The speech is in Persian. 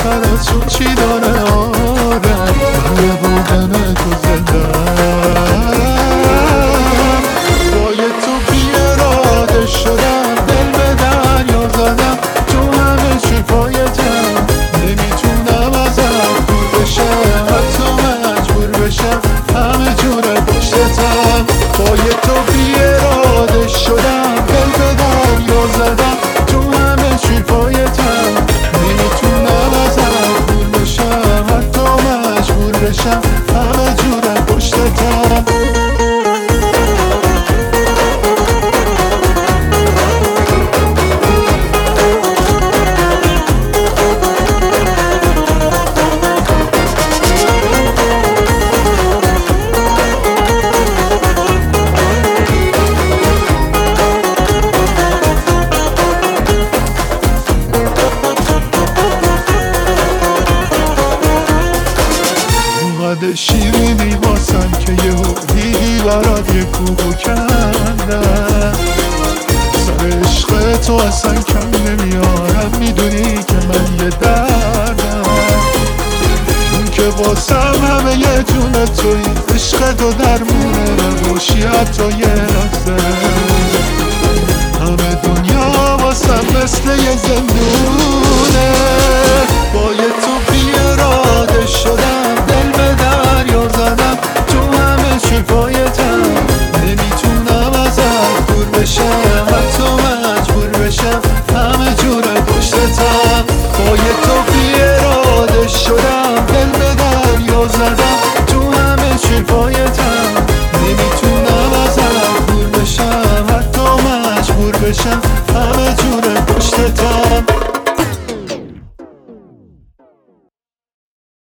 آخرتون چی داره؟ آره برای بودن تو زندم با یه تو بی اراده شدم، دل به دریا زدم، تو همه چی پایتم، نمیتونم ازم دور بشم، حتی مجبور بشم همه جوره پشتتم. با یه تو بی اراده شدم، دل به دریا زدم، تو همه چی پایتم، نمیتونم ازم دور بشم، حتی مجبور بشم همه جوره پشتتم. اومده شیرینی واسم که یه دیدی برات یه کوبو کندم، سر عشق تو اصلا کم نمیارم، میدونی که من یه دردم، اون که واسم همه یه جونه توی، عشق تو درمونه نباشی حتی یه لحظه، همه دنیا واسم مثل یه زندونه. با یه تو بی اراده شدم، دل به دریا زدم، تو همه چی پایتم، نمیتونم ازم دور بشم، حتی مجبور بشم همه جوره پشتتم. با یه تو بی اراده شدم، دل به دریا زدم، تو همه چی پایتم، نمیتونم ازم دور بشم، حتی مجبور بشم همه جوره پشتتم.